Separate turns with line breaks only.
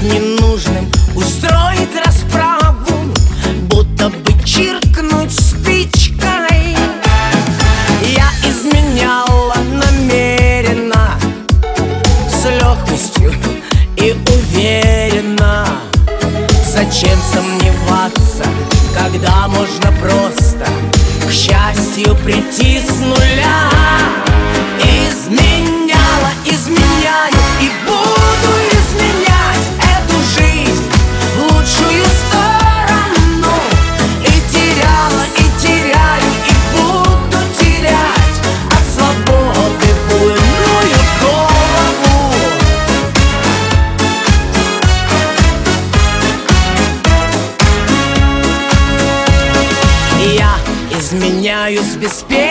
ненужным, устроить расправу, будто бы чиркнуть спичкой. Я изменяла намеренно, с легкостью и уверенно. Зачем сомневаться, когда можно просто к счастью прийти с нуля? Изменяла, изменяю и буду изменять эту жизнь в лучшую сторону. И теряла, и теряю, и буду терять от свободы буйную голову. Я изменяюсь беспечно,